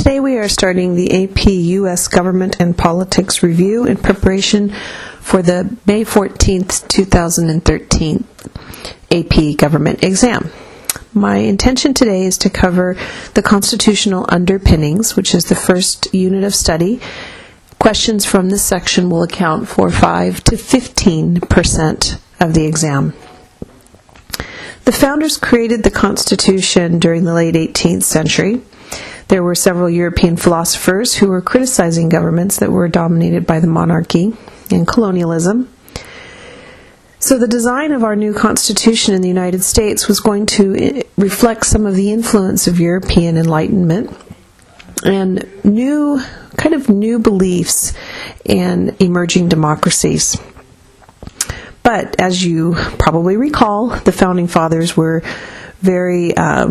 Today we are starting the AP U.S. Government and Politics Review in preparation for the May 14th, 2013 AP Government exam. My intention today is to cover the constitutional underpinnings, which is the first unit of study. Questions from this section will account for 5 to 15% of the exam. The founders created the Constitution during the late 18th century. There were several European philosophers who were criticizing governments that were dominated by the monarchy and colonialism. So the design of our new Constitution in the United States was going to reflect some of the influence of European Enlightenment and new beliefs in emerging democracies. But as you probably recall, the Founding Fathers were very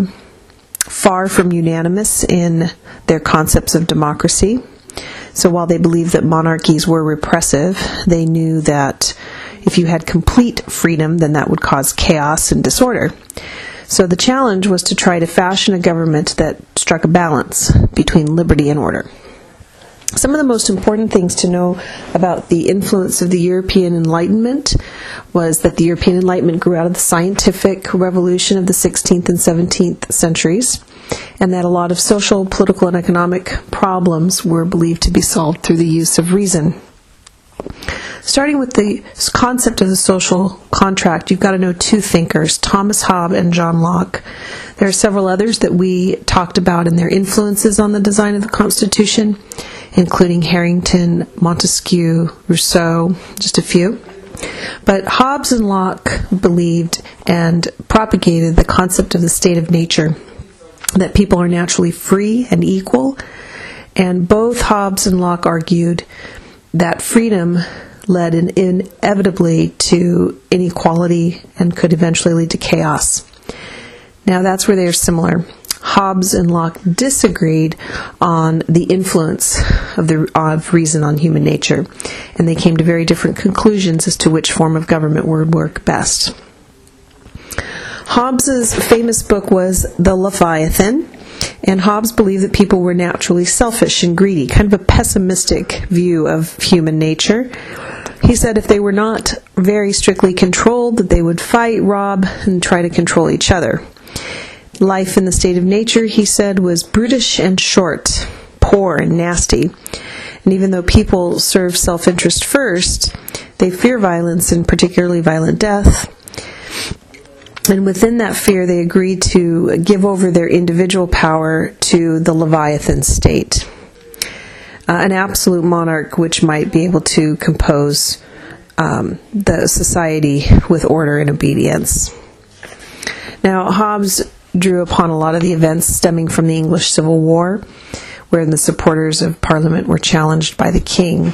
far from unanimous in their concepts of democracy. So while they believed that monarchies were repressive, they knew that if you had complete freedom, then that would cause chaos and disorder. So the challenge was to try to fashion a government that struck a balance between liberty and order. Some of the most important things to know about the influence of the European Enlightenment was that the European Enlightenment grew out of the scientific revolution of the 16th and 17th centuries, and that a lot of social, political, and economic problems were believed to be solved through the use of reason. Starting with the concept of the social contract, you've got to know two thinkers, Thomas Hobbes and John Locke. There are several others that we talked about in their influences on the design of the Constitution, including Harrington, Montesquieu, Rousseau, just a few. But Hobbes and Locke believed and propagated the concept of the state of nature, that people are naturally free and equal, and both Hobbes and Locke argued that freedom led inevitably to inequality and could eventually lead to chaos. Now that's where they are similar. Hobbes and Locke disagreed on the influence of reason on human nature, and they came to very different conclusions as to which form of government would work best. Hobbes's famous book was The Leviathan, and Hobbes believed that people were naturally selfish and greedy, kind of a pessimistic view of human nature. He said if they were not very strictly controlled, that they would fight, rob, and try to control each other. Life in the state of nature, he said, was brutish and short, poor and nasty. And even though people serve self-interest first, they fear violence and particularly violent death. And within that fear, they agreed to give over their individual power to the Leviathan state, an absolute monarch which might be able to compose the society with order and obedience. Now, Hobbes drew upon a lot of the events stemming from the English Civil War, where the supporters of Parliament were challenged by the king.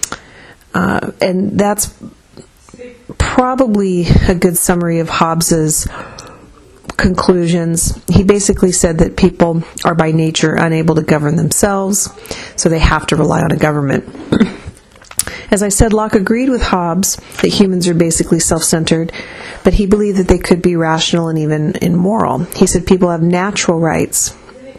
And that's probably a good summary of Hobbes's conclusions. He basically said that people are by nature unable to govern themselves, so they have to rely on a government. As I said, Locke agreed with Hobbes that humans are basically self-centered, but he believed that they could be rational and even immoral. He said people have natural rights,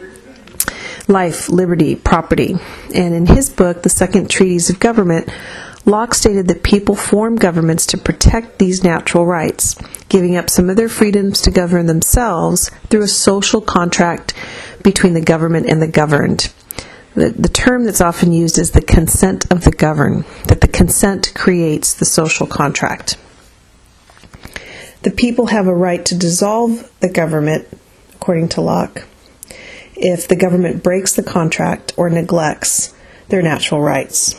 life, liberty, property. And in his book, The Second Treatise of Government, Locke stated that people form governments to protect these natural rights, giving up some of their freedoms to govern themselves through a social contract between the government and the governed. The term that's often used is the consent of the governed, that the consent creates the social contract. The people have a right to dissolve the government, according to Locke, if the government breaks the contract or neglects their natural rights.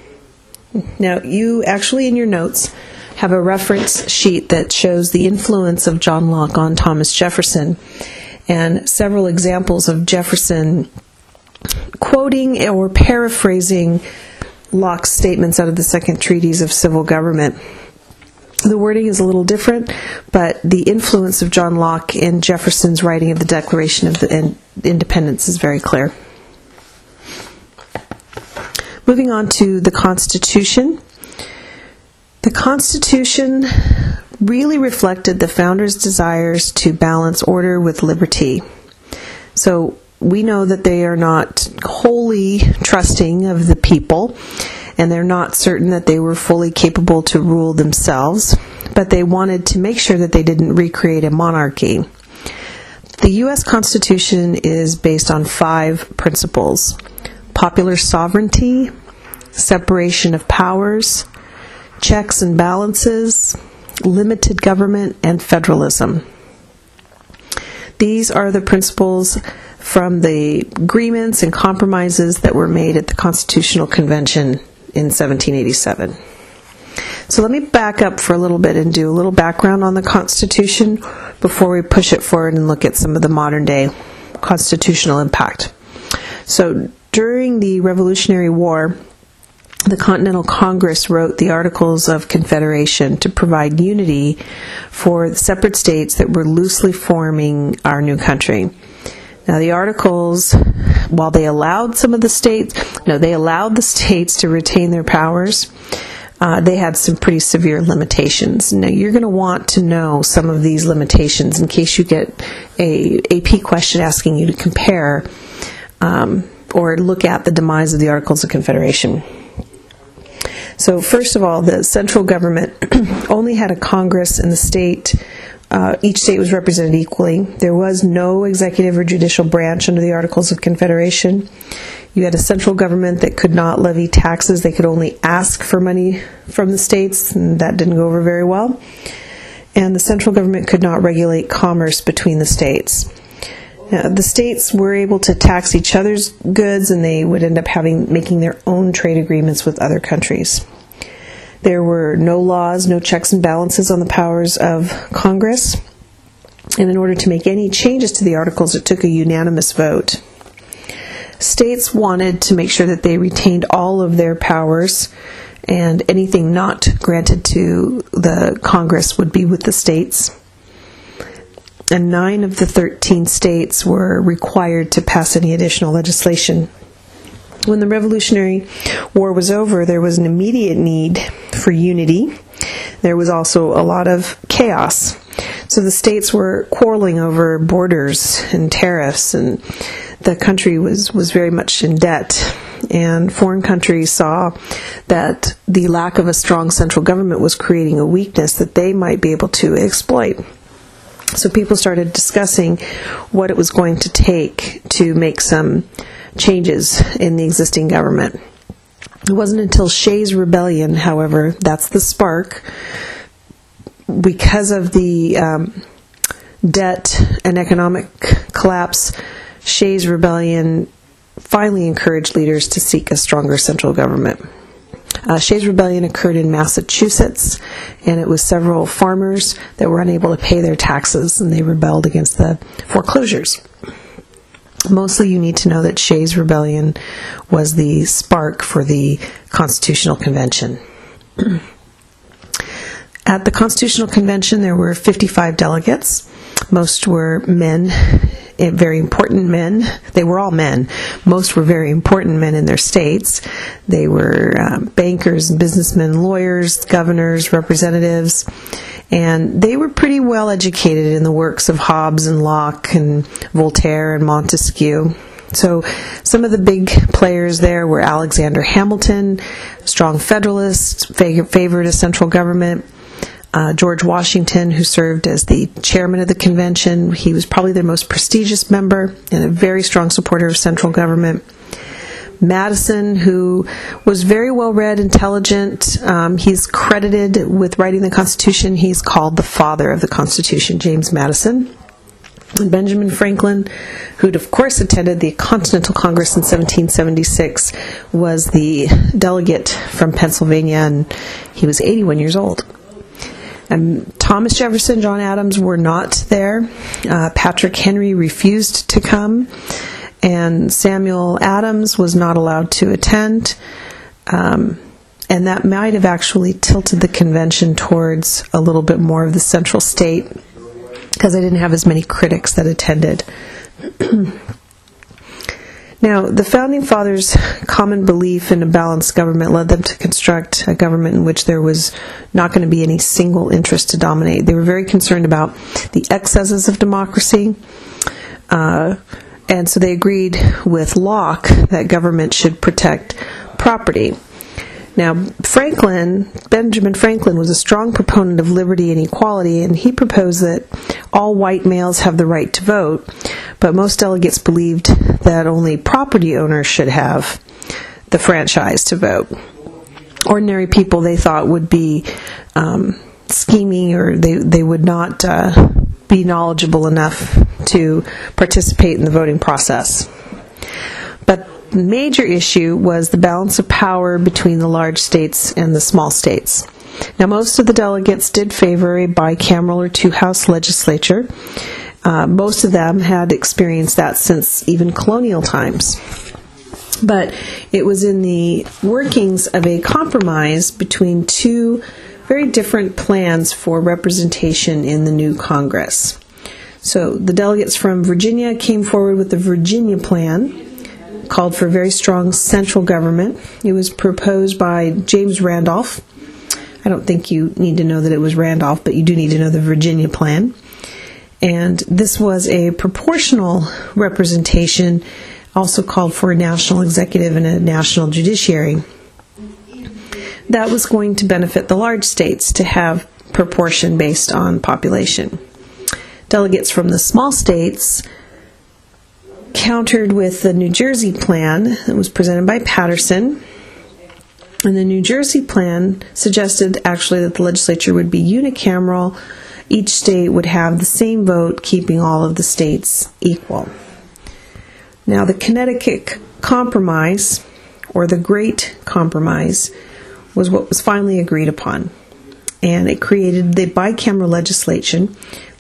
Now, you actually in your notes have a reference sheet that shows the influence of John Locke on Thomas Jefferson, and several examples of Jefferson quoting or paraphrasing Locke's statements out of the Second Treatise of Civil Government. The wording is a little different, but the influence of John Locke in Jefferson's writing of the Declaration of Independence is very clear. Moving on to the Constitution. The Constitution really reflected the founders' desires to balance order with liberty. So we know that they are not wholly trusting of the people, and they're not certain that they were fully capable to rule themselves, but they wanted to make sure that they didn't recreate a monarchy. The U.S. Constitution is based on 5 principles: popular sovereignty, separation of powers, checks and balances, limited government, and federalism. These are the principles from the agreements and compromises that were made at the Constitutional Convention in 1787. So let me back up for a little bit and do a little background on the Constitution before we push it forward and look at some of the modern day constitutional impact. So during the Revolutionary War, the Continental Congress wrote the Articles of Confederation to provide unity for the separate states that were loosely forming our new country. Now, the Articles, while they allowed the states to retain their powers, they had some pretty severe limitations. Now, you're going to want to know some of these limitations in case you get a AP question asking you to compare or look at the demise of the Articles of Confederation. So first of all, the central government only had a Congress, and the state, each state was represented equally. There was no executive or judicial branch under the Articles of Confederation. You had a central government that could not levy taxes. They could only ask for money from the states, and that didn't go over very well. And the central government could not regulate commerce between the states. Now, the states were able to tax each other's goods, and they would end up making their own trade agreements with other countries. There were no laws, no checks and balances on the powers of Congress. And in order to make any changes to the Articles, it took a unanimous vote. States wanted to make sure that they retained all of their powers, and anything not granted to the Congress would be with the states. And 9 of the 13 states were required to pass any additional legislation. When the Revolutionary War was over, there was an immediate need for unity. There was also a lot of chaos. So the states were quarreling over borders and tariffs, and the country was very much in debt. And foreign countries saw that the lack of a strong central government was creating a weakness that they might be able to exploit. So people started discussing what it was going to take to make some changes in the existing government. It wasn't until Shays' Rebellion, however, that's the spark, because of the debt and economic collapse. Shays' Rebellion finally encouraged leaders to seek a stronger central government. Shays' Rebellion occurred in Massachusetts, and it was several farmers that were unable to pay their taxes, and they rebelled against the foreclosures. Mostly you need to know that Shays' Rebellion was the spark for the Constitutional Convention. At the Constitutional Convention, there were 55 delegates. Most were men, very important men. They were all men. Most were very important men in their states. They were bankers and businessmen, lawyers, governors, representatives, and they were pretty well educated in the works of Hobbes and Locke and Voltaire and Montesquieu. So some of the big players there were Alexander Hamilton, strong federalist, favored a central government. George Washington, who served as the chairman of the convention. He was probably their most prestigious member and a very strong supporter of central government. Madison, who was very well-read, intelligent. He's credited with writing the Constitution. He's called the father of the Constitution, James Madison. And Benjamin Franklin, who'd of course attended the Continental Congress in 1776, was the delegate from Pennsylvania, and he was 81 years old. Thomas Jefferson, John Adams were not there. Patrick Henry refused to come, and Samuel Adams was not allowed to attend. And that might have actually tilted the convention towards a little bit more of the central state, because they didn't have as many critics that attended. Now, the Founding Fathers' common belief in a balanced government led them to construct a government in which there was not going to be any single interest to dominate. They were very concerned about the excesses of democracy, And so they agreed with Locke that government should protect property. Now, Benjamin Franklin was a strong proponent of liberty and equality, and he proposed that all white males have the right to vote, but most delegates believed that only property owners should have the franchise to vote. Ordinary people, they thought, would be scheming, or they would not be knowledgeable enough to participate in the voting process. But the major issue was the balance of power between the large states and the small states. Now, most of the delegates did favor a bicameral or two-house legislature. Most of them had experienced that since even colonial times. But it was in the workings of a compromise between two very different plans for representation in the new Congress. So the delegates from Virginia came forward with the Virginia Plan, called for a very strong central government. It was proposed by James Randolph. I don't think you need to know that it was Randolph, but you do need to know the Virginia Plan. And this was a proportional representation, also called for a national executive and a national judiciary. That was going to benefit the large states to have proportion based on population. Delegates from the small states countered with the New Jersey Plan that was presented by Patterson. And the New Jersey Plan suggested actually that the legislature would be unicameral. Each state would have the same vote, keeping all of the states equal. Now, the Connecticut Compromise, or the Great Compromise, was what was finally agreed upon. And it created the bicameral legislature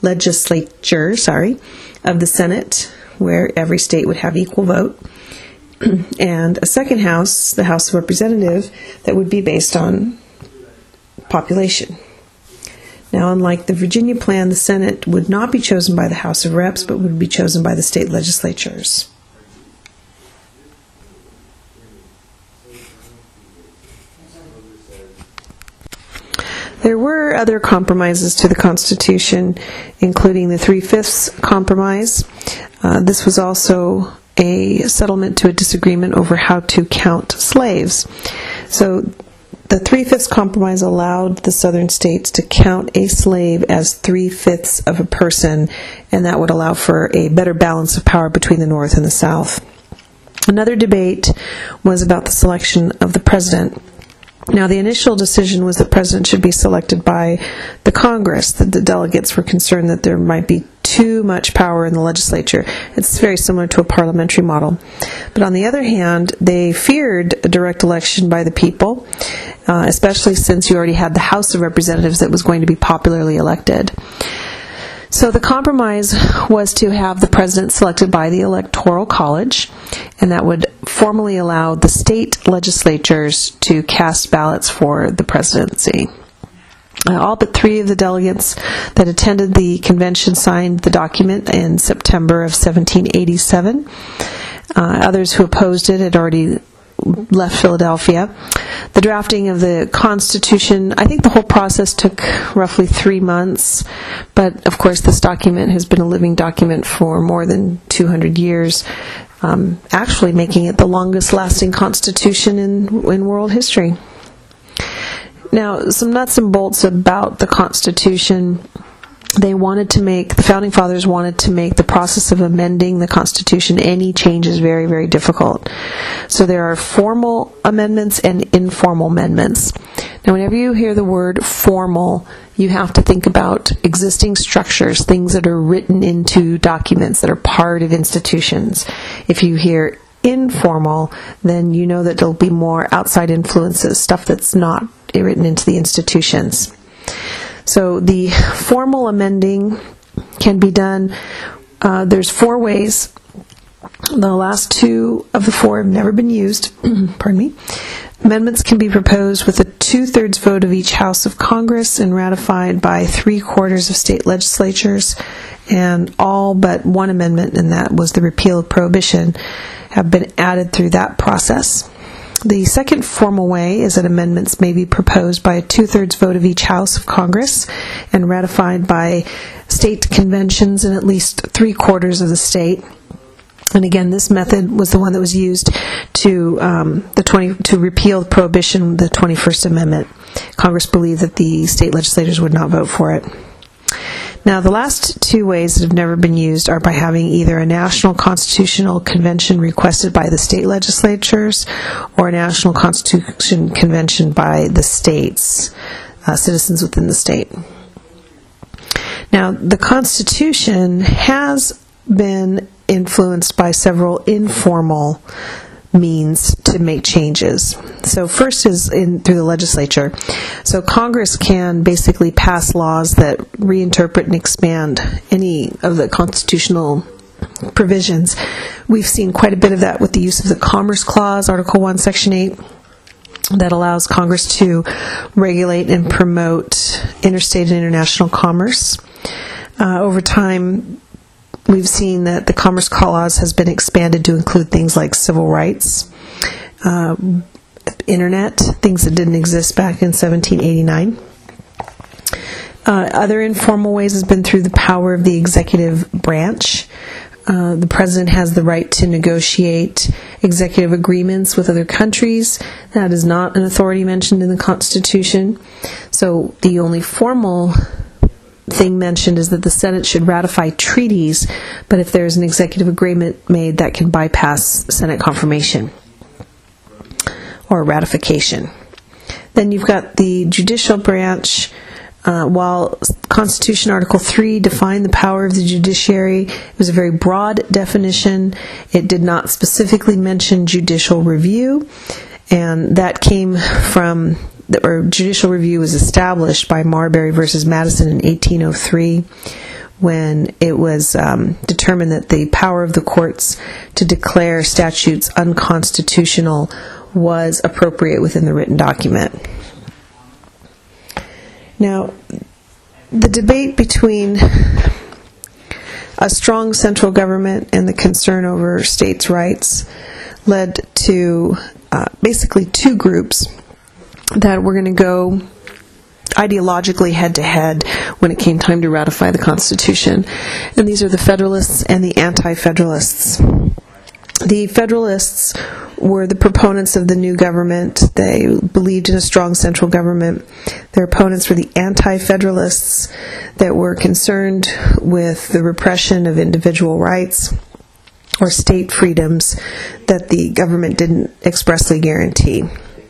of the Senate, where every state would have equal vote, and a second house, the House of Representatives, that would be based on population. Now, unlike the Virginia Plan, the Senate would not be chosen by the House of Reps, but would be chosen by the state legislatures. There were other compromises to the Constitution, including the 3/5 Compromise. This was also a settlement to a disagreement over how to count slaves. So the 3/5 Compromise allowed the southern states to count a slave as 3/5 of a person, and that would allow for a better balance of power between the North and the South. Another debate was about the selection of the president. Now, the initial decision was that the president should be selected by the Congress. The delegates were concerned that there might be too much power in the legislature. It's very similar to a parliamentary model. But on the other hand, they feared a direct election by the people, especially since you already had the House of Representatives that was going to be popularly elected. So the compromise was to have the president selected by the Electoral College, and that would formally allow the state legislatures to cast ballots for the presidency. All but 3 of the delegates that attended the convention signed the document in September of 1787. Others who opposed it had already left Philadelphia. The drafting of the Constitution, I think the whole process took roughly 3 months, but of course this document has been a living document for more than 200 years, actually making it the longest lasting Constitution in world history. Now, some nuts and bolts about the Constitution. The Founding Fathers wanted to make the process of amending the Constitution, any changes, very, very difficult. So there are formal amendments and informal amendments. Now, whenever you hear the word formal, you have to think about existing structures, things that are written into documents that are part of institutions. If you hear informal, then you know that there'll be more outside influences, stuff that's not written into the institutions. So the formal amending can be done. There's 4 ways. The last 2 of the 4 have never been used. Pardon me. Amendments can be proposed with a 2/3 vote of each House of Congress and ratified by 3/4 of state legislatures. And all but 1 amendment, and that was the repeal of prohibition, have been added through that process. The second formal way is that amendments may be proposed by a 2/3 vote of each House of Congress and ratified by state conventions in at least 3/4 of the state. And again, this method was the one that was used to repeal prohibition, the 21st Amendment. Congress believed that the state legislators would not vote for it. Now, the last two ways that have never been used are by having either a national constitutional convention requested by the state legislatures or a national constitution convention by the states, citizens within the state. Now, the Constitution has been influenced by several informal means to make changes. So first is through the legislature. So Congress can basically pass laws that reinterpret and expand any of the constitutional provisions. We've seen quite a bit of that with the use of the Commerce Clause, Article 1, Section 8, that allows Congress to regulate and promote interstate and international commerce. Over time, we've seen that the Commerce Clause has been expanded to include things like civil rights, internet, things that didn't exist back in 1789. Other informal ways has been through the power of the executive branch. The president has the right to negotiate executive agreements with other countries. That is not an authority mentioned in the Constitution. So the only formal thing mentioned is that the Senate should ratify treaties, but if there's an executive agreement made, that can bypass Senate confirmation or ratification. Then you've got the judicial branch. While Constitution Article 3 defined the power of the judiciary, it was a very broad definition. It did not specifically mention judicial review, and that came from judicial review was established by Marbury versus Madison in 1803, when it was determined that the power of the courts to declare statutes unconstitutional was appropriate within the written document. Now, the debate between a strong central government and the concern over states' rights led to basically two groups that were going to go ideologically head-to-head when it came time to ratify the Constitution. And these are the Federalists and the Anti-Federalists. The Federalists were the proponents of the new government. They believed in a strong central government. Their opponents were the Anti-Federalists that were concerned with the repression of individual rights or state freedoms that the government didn't expressly guarantee.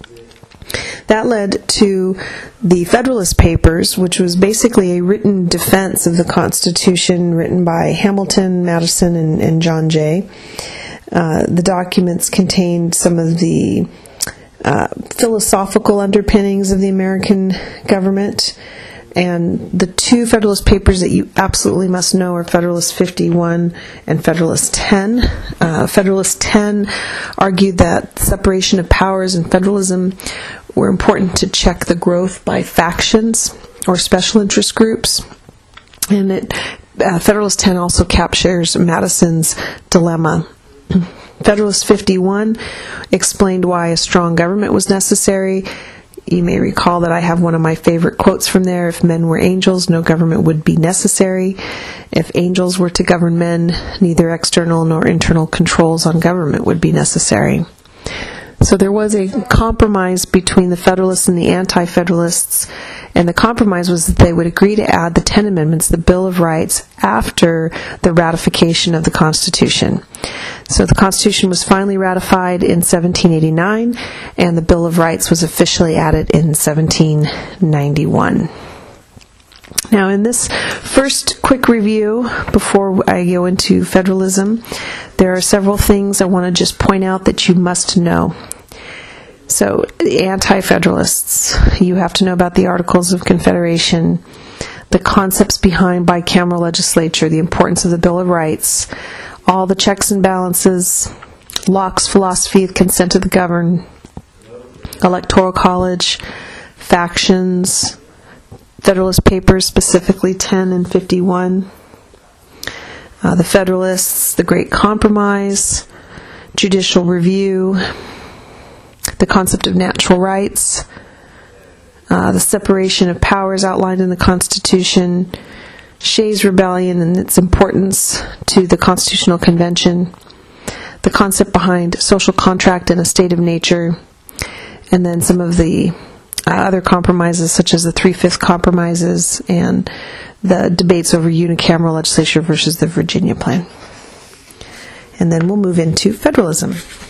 That led to the Federalist Papers, which was basically a written defense of the Constitution written by Hamilton, Madison, and John Jay. The documents contained some of the philosophical underpinnings of the American government. And the two Federalist Papers that you absolutely must know are Federalist 51 and Federalist 10. Federalist 10 argued that separation of powers and federalism were important to check the growth by factions or special interest groups. And Federalist 10 also captures Madison's dilemma. Federalist 51 explained why a strong government was necessary. You may recall that I have one of my favorite quotes from there: if men were angels, no government would be necessary. If angels were to govern men, neither external nor internal controls on government would be necessary. So there was a compromise between the Federalists and the Anti-Federalists, and the compromise was that they would agree to add the 10 Amendments, the Bill of Rights, after the ratification of the Constitution. So the Constitution was finally ratified in 1789, and the Bill of Rights was officially added in 1791. Now, in this first quick review, before I go into federalism, there are several things I want to just point out that you must know. So, the Anti-Federalists, you have to know about the Articles of Confederation, the concepts behind bicameral legislature, the importance of the Bill of Rights, all the checks and balances, Locke's philosophy of consent of the governed, Electoral College, factions, Federalist Papers, specifically 10 and 51, the Federalists, the Great Compromise, judicial review, the concept of natural rights, the separation of powers outlined in the Constitution, Shays' Rebellion and its importance to the Constitutional Convention, the concept behind social contract and a state of nature, and then some of the other compromises, such as the Three-Fifths Compromises and the debates over unicameral legislature versus the Virginia Plan. And then we'll move into federalism.